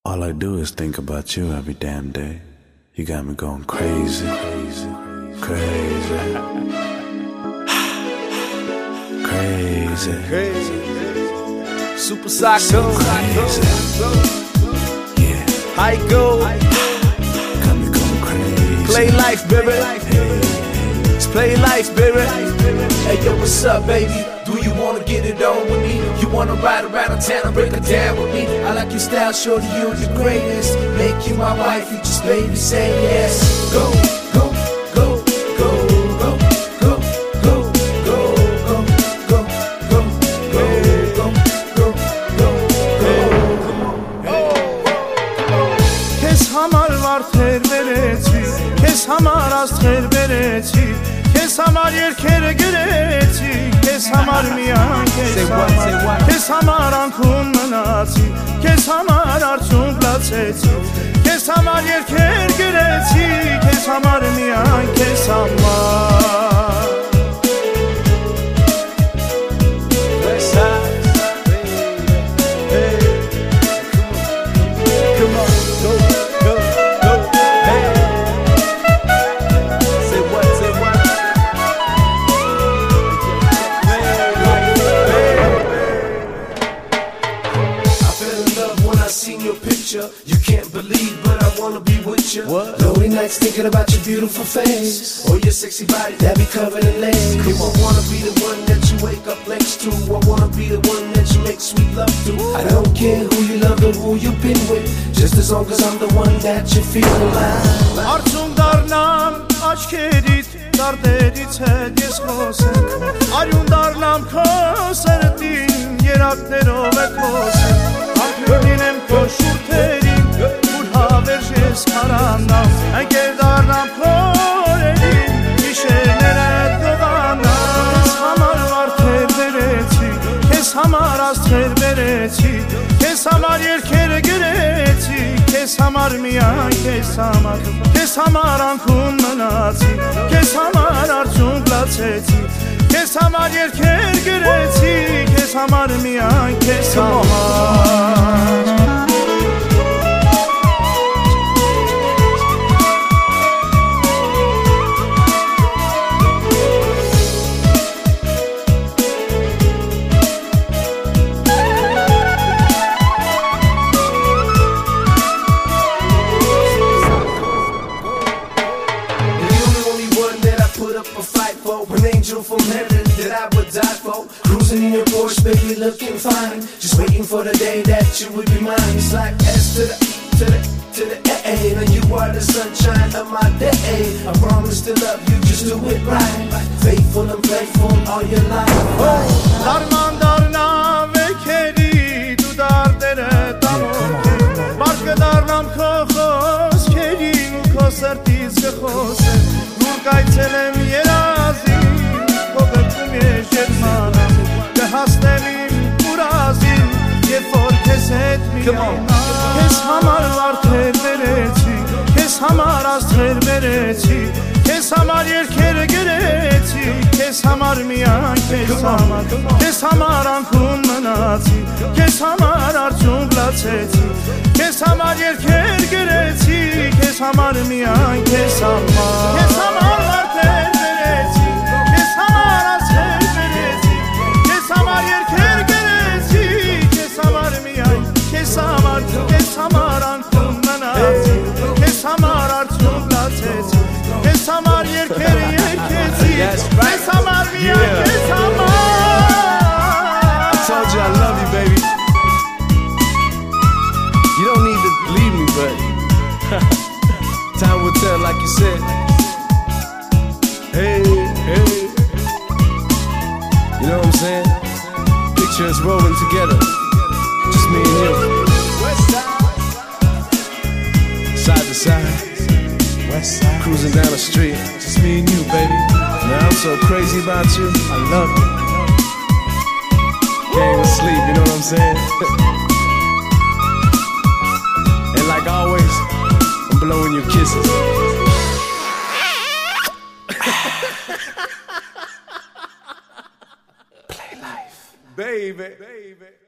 All I do is think about you every damn day. You got me going crazy, crazy, crazy, crazy, crazy. Super Psycho, yeah. How it go? Got me going crazy. Play life, baby. Let's play life, baby. Hey, yo, what's up, baby? Do you wanna get it on with me? You wanna ride around town and break it down with me? I like your style, shorty, you're the greatest. Make you my wife, you just baby say yes. Go, go, go, go, go, go, go, go, go, go, go, go, go, go, go. Kes hamar var ter vereci, kes hamar az ter vereci, kes hamar yerkere gereci, kes hamar miyan kes hamar, kes hamar ankun manaci, kes hamar arçun placeci, kes hamar yerker gereci, kes hamar miyan kes hamar. You can't believe, but I wanna be with you. What? Lonely nights thinking about your beautiful face, or your sexy body that be covered in lace. You wanna be the one that you wake up next to. I wanna be the one that you make sweet love to. I don't care who you love or who you've been with, just as long as I'm the one that you feel alive. Arçun darnam aşkerit darderit hediyes kose, Arjun darnam koserdin yeraknero ve kose. Ampöninem koşur terim, burha verjes karanam. Eğer darnam korerim, bir şeylere dovanam. Kes hamar var ter vereci, kes hamar az ter vereci, kes hamar yerkere gereci, kes hamar miyan kes hamar, kes hamar ankun manaci, kes hamar arçun placeci, kes hamar yerker gereci, kes hamar miyan kes hamar. An angel from heaven that I would die for. Cruising in your Porsche, baby, looking fine. Just waiting for the day that you would be mine. It's like S to the A. Now you are the sunshine of my day. I promise to love you, just do it right. Faithful and playful all your life. Darman darna ve keri du dardere damoke. Barke darnam kokhos keri u kosertiz khose. Nur kaytelem yerazi kobetum yejetmanam. Ke hastemim urazim ye for keset miyan. Kes hamar var ter vereci, kes hamar az ter vereci, kes hamar yerkere gereci, kes hamar miyan kes hamar, kes hamar ankun manaci, kes hamar arçun placeci, kes hamar yerker gereci, kes hamar miyan kes hamar. Kes hamar var ter vereci, kes hamar az ter vereci, kes hamar yerker gereci, kes hamar miyan kes hamar, kes hamar ankun manaci, kes hamar arçun placeci, kes hamar yerker yerkeci, kes hamar miyan kes hamar. I told you I love you, baby. You don't need to believe me, but time will tell, like you said. Hey, hey. You know what I'm saying? Picture us rolling together, just me and you. Side to side, west side, cruising down the street, just me and you, baby. Man, I'm so crazy about you, I love you. Can't even sleep, you know what I'm saying? And like always, I'm blowing you kisses. Play life, baby.